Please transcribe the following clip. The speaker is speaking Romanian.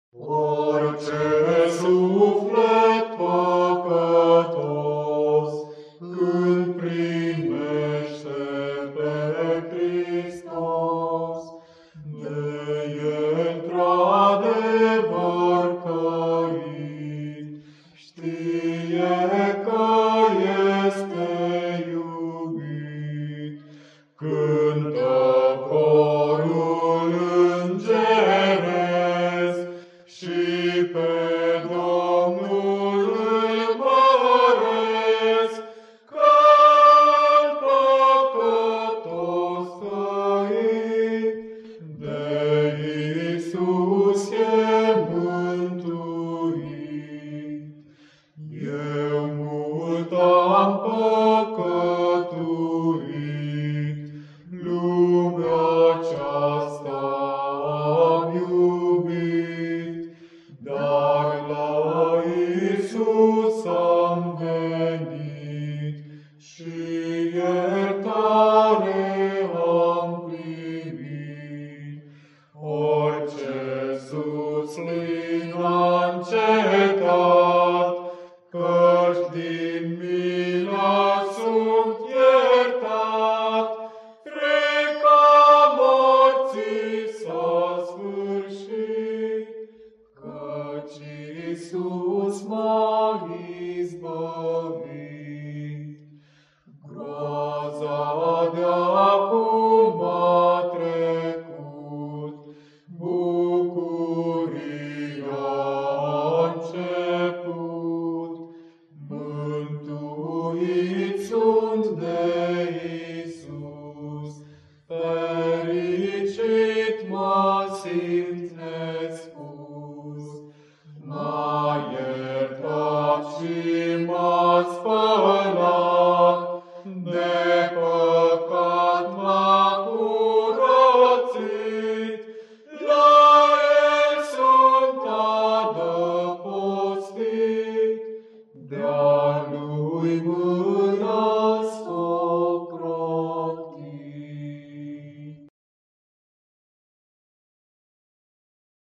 Orice suflet păcătos, când primește pe Hristos, de într-adevăr căit, știe că este iubit. Cântă corul îngeresc și pe Domnul îl măresc, că-n păcătos căit, de Iisus e mântuit. Eu mult am păcătuit, lumea aceasta am iubit, dar la Iisus am venit și iertare am primit. Orice susțin a încetat, căci din milă sunt iertat, frica morții s-a sfârșit, căci Iisus m-a izbăvit. Groaza de-acum a trecut, bucuria a început, mântuiți sunt de Iisus, fericit mă simt nespus. M-a iertat și m-a spălat,